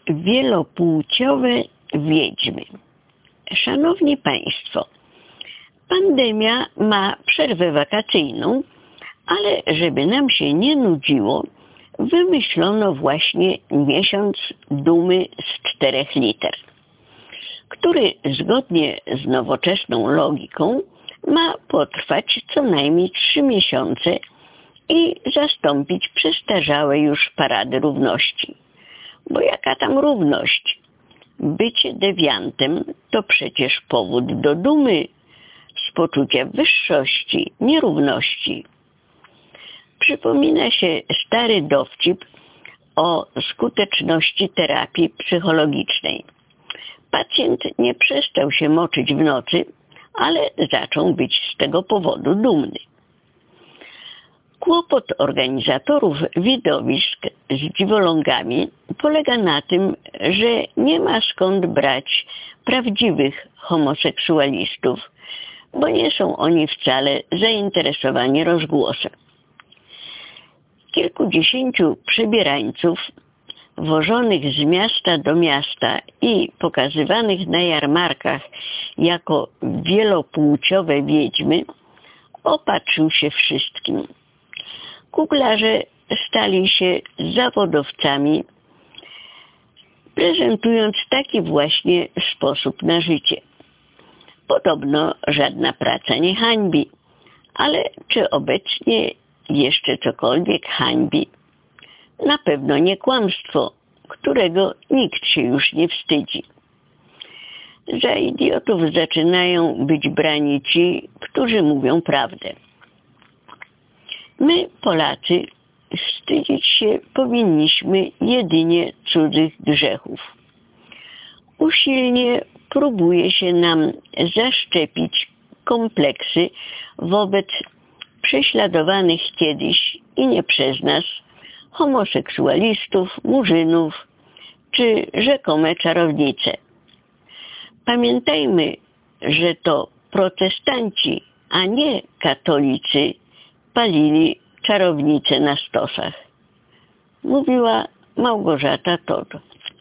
Wielopłciowe wiedźmy. Szanowni Państwo, pandemia ma przerwę wakacyjną, ale żeby nam się nie nudziło, wymyślono właśnie miesiąc dumy z 4 liter, który zgodnie z nowoczesną logiką ma potrwać co najmniej 3 miesiące i zastąpić przestarzałe już parady równości. Bo jaka tam równość? Bycie dewiantem to przecież powód do dumy, z poczucia wyższości, nierówności. Przypomina się stary dowcip o skuteczności terapii psychologicznej. Pacjent nie przestał się moczyć w nocy, ale zaczął być z tego powodu dumny. Kłopot organizatorów widowisk z dziwolągami polega na tym, że nie ma skąd brać prawdziwych homoseksualistów, bo nie są oni wcale zainteresowani rozgłosem. Kilkudziesięciu przebierańców wożonych z miasta do miasta i pokazywanych na jarmarkach jako wielopłciowe wiedźmy opatrzył się wszystkim. Kuglarze stali się zawodowcami, prezentując taki właśnie sposób na życie. Podobno żadna praca nie hańbi, ale czy obecnie jeszcze cokolwiek hańbi? Na pewno nie kłamstwo, którego nikt się już nie wstydzi. Za idiotów zaczynają być brani ci, którzy mówią prawdę. My, Polacy, wstydzić się powinniśmy jedynie cudzych grzechów. Usilnie próbuje się nam zaszczepić kompleksy wobec prześladowanych kiedyś i nie przez nas homoseksualistów, murzynów czy rzekome czarownice. Pamiętajmy, że to protestanci, a nie katolicy palili czarownice na stosach. Mówiła Małgorzata Todd.